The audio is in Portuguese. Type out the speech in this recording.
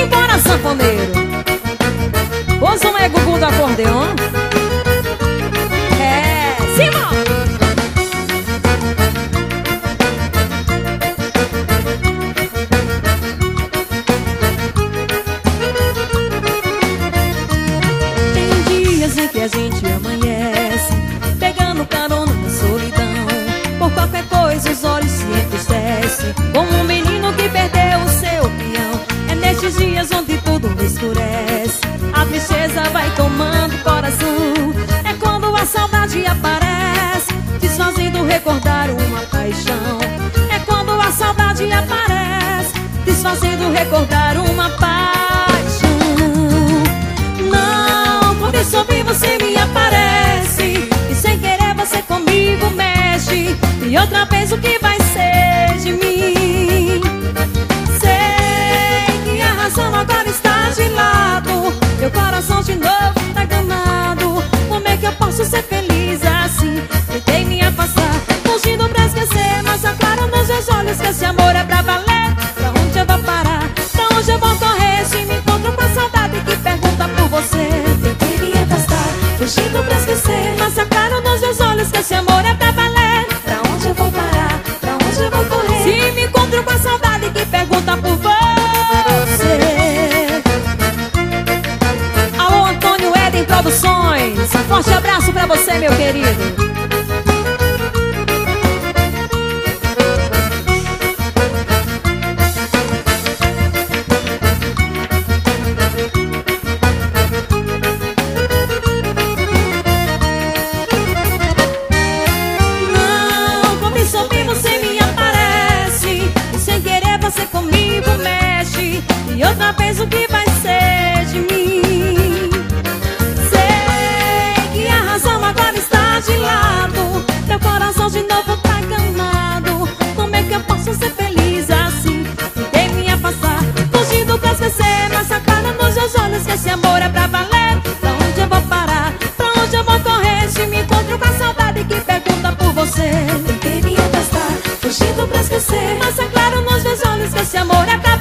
bora, sanfoneiro. Pôs um é Gugu do acordeon. É, Simão. Tem dias em que a gente amanhece pegando carona na solidão. Por qualquer coisa os olhos se entristecem, como um menino que perdeu o seu peão. É nestes dias onde tudo escurece, a tristeza vai tomando o coração. É quando a saudade aparece, desfazendo recordar uma paixão. É quando a saudade aparece, desfazendo recordar uma paixão. Não, quando eu soube você me aparece, e sem querer você comigo mexe. E outra vez o que vai ser de mim? Sei que a razão agora está de lado, meu coração de novo tá ganado. Como é que eu posso ser feliz assim? Tentei me afastar, fugindo pra esquecer, mas é claro nos meus olhos que esse amor é pra valer. Pra onde eu vou parar? Pra onde eu vou correr? Se me encontro com a saudade que pergunta por você. Tentei me afastar, fugindo pra esquecer, mas é claro nos meus olhos que esse amor é pra valer. Pra onde eu vou parar? Pra onde eu vou correr? Se me encontro com a saudade que pergunta por você. Alô, Antônio Eden Produções, um forte abraço pra você, meu querido. Você comigo mexe, e outra vez o que vai ser de mim? Sei que a razão agora está de lado, meu coração de novo tá enganado. Como é que eu posso ser feliz assim? Tentei me afastar, fugindo pra esquecer, mas a cara nos meus olhos que esse amor é pra valer. Pra onde eu vou parar? Pra onde eu vou correr? Se me encontro com a saudade que pergunta por você. Tentei me afastar, fugindo pra esquecer, mas é claro nos meus olhos que esse amor é pra